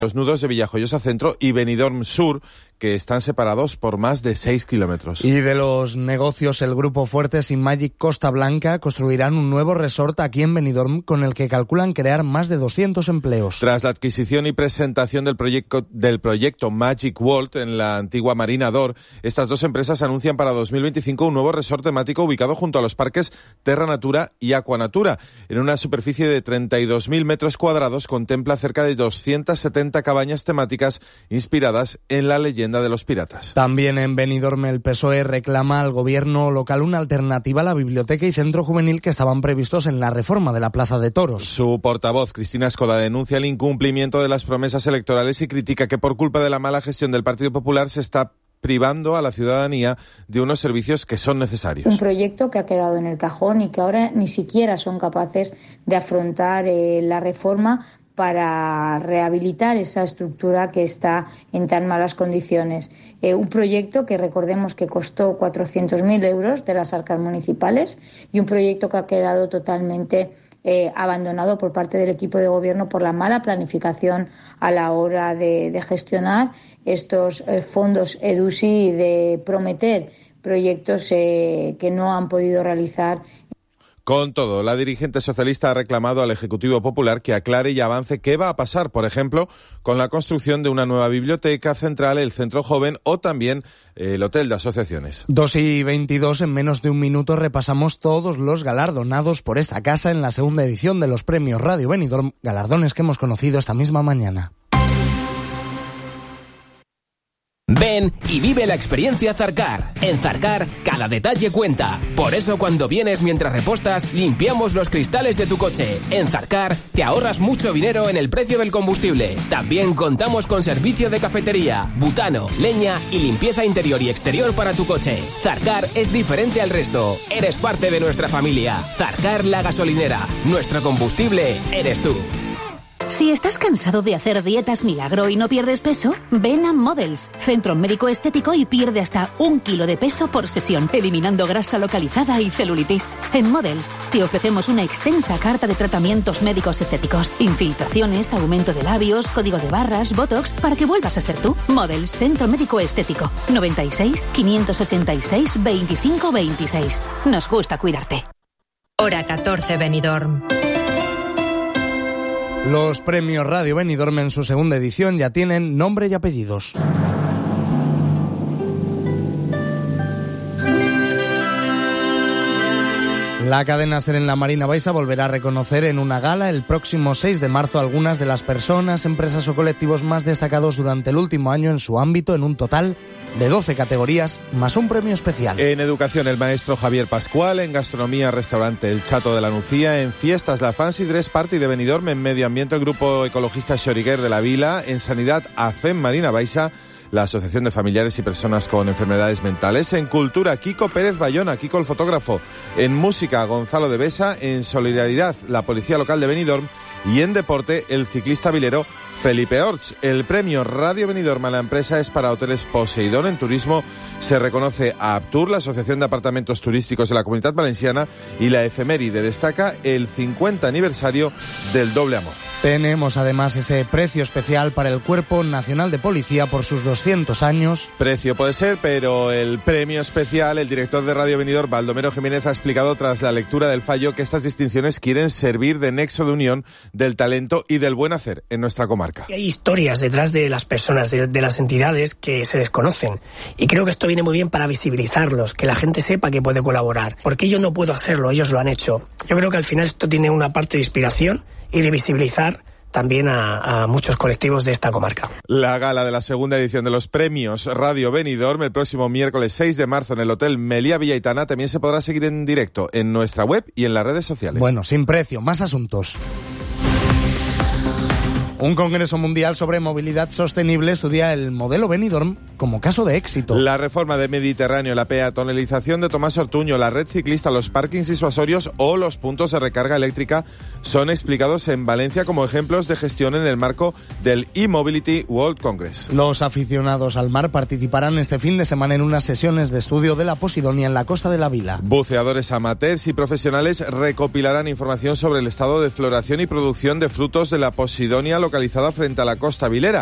los nudos de Villajoyosa Centro y Benidorm Sur, que están separados por más de 6 kilómetros. Y de los negocios, el Grupo Fuertes y Magic Costa Blanca construirán un nuevo resort aquí en Benidorm con el que calculan crear más de 200 empleos. Tras la adquisición y presentación del proyecto Magic World en la antigua Marina d'Or, estas dos empresas anuncian para 2025 un nuevo resort temático ubicado junto a los parques Terra Natura y Aquanatura. En una superficie de 32.000 metros cuadrados contempla cerca de 270 cabañas temáticas inspiradas en la leyenda de los piratas. También en Benidorm el PSOE reclama al gobierno local una alternativa a la biblioteca y centro juvenil que estaban previstos en la reforma de la Plaza de Toros. Su portavoz, Cristina Escoda, denuncia el incumplimiento de las promesas electorales y critica que por culpa de la mala gestión del Partido Popular se está privando a la ciudadanía de unos servicios que son necesarios. Un proyecto que ha quedado en el cajón y que ahora ni siquiera son capaces de afrontar la reforma para rehabilitar esa estructura que está en tan malas condiciones. Un proyecto que recordemos que costó 400.000 euros de las arcas municipales y un proyecto que ha quedado totalmente abandonado por parte del equipo de gobierno por la mala planificación a la hora de gestionar estos fondos EDUSI y de prometer proyectos que no han podido realizar. Con todo, la dirigente socialista ha reclamado al Ejecutivo Popular que aclare y avance qué va a pasar, por ejemplo, con la construcción de una nueva biblioteca central, el Centro Joven o también el Hotel de Asociaciones. 2:22, en menos de un minuto repasamos todos los galardonados por esta casa en la segunda edición de los premios Radio Benidorm, galardones que hemos conocido esta misma mañana. Ven y vive la experiencia Zarcar. En Zarcar, cada detalle cuenta. Por eso cuando vienes mientras repostas, limpiamos los cristales de tu coche. En Zarcar, te ahorras mucho dinero en el precio del combustible. También contamos con servicio de cafetería, butano, leña y limpieza interior y exterior para tu coche. Zarcar es diferente al resto. Eres parte de nuestra familia. Zarcar la gasolinera. Nuestro combustible eres tú. Si estás cansado de hacer dietas milagro y no pierdes peso, ven a Models, centro médico estético, y pierde hasta 1 kilo de peso por sesión, eliminando grasa localizada y celulitis. En Models te ofrecemos una extensa carta de tratamientos médicos estéticos, infiltraciones, aumento de labios, código de barras, botox, para que vuelvas a ser tú. Models, centro médico estético, 96 586 25 26. Nos gusta cuidarte. Hora 14 Benidorm. Los premios Radio Benidorm en su segunda edición ya tienen nombre y apellidos. La cadena SER en la Marina Baixa volverá a reconocer en una gala el próximo 6 de marzo algunas de las personas, empresas o colectivos más destacados durante el último año en su ámbito, en un total de 12 categorías, más un premio especial. En educación, el maestro Javier Pascual; en gastronomía, restaurante El Chato de la Nucía; en fiestas, la Fancy Dress Party de Benidorm; en medio ambiente, el grupo ecologista Xoriguer de la Vila; en sanidad, AFEM Marina Baixa, la Asociación de Familiares y Personas con Enfermedades Mentales; en cultura, Kiko Pérez Bayona, Kiko el fotógrafo; en música, Gonzalo de Besa; en solidaridad, la Policía Local de Benidorm; y en deporte, el ciclista vilero Felipe Orch. El premio Radio Benidorm a la empresa es para Hoteles Poseidón. En turismo se reconoce a Aptur, la Asociación de Apartamentos Turísticos de la Comunidad Valenciana, y la efeméride destaca el 50 aniversario del Doble Amor. Tenemos además ese precio especial para el Cuerpo Nacional de Policía por sus 200 años. Precio puede ser, pero el premio especial, el director de Radio Benidorm, Baldomero Jiménez, ha explicado tras la lectura del fallo que estas distinciones quieren servir de nexo de unión del talento y del buen hacer en nuestra comarca. Hay historias detrás de las personas, de las entidades que se desconocen, y creo que esto viene muy bien para visibilizarlos, que la gente sepa que puede colaborar, porque yo no puedo hacerlo, ellos lo han hecho. Yo creo que al final esto tiene una parte de inspiración y de visibilizar también a muchos colectivos de esta comarca. La gala de la segunda edición de los premios Radio Benidorm el próximo miércoles 6 de marzo en el Hotel Meliá Villaitana también se podrá seguir en directo en nuestra web y en las redes sociales. Bueno, sin precio, más asuntos. Un congreso mundial sobre movilidad sostenible estudia el modelo Benidorm como caso de éxito. La reforma de Mediterráneo, la peatonalización de Tomás Ortuño, la red ciclista, los parkings disuasorios o los puntos de recarga eléctrica son explicados en Valencia como ejemplos de gestión en el marco del E-Mobility World Congress. Los aficionados al mar participarán este fin de semana en unas sesiones de estudio de la Posidonia en la costa de la Vila. Buceadores amateurs y profesionales recopilarán información sobre el estado de floración y producción de frutos de la Posidonia localizada localizada frente a la Costa Vilera.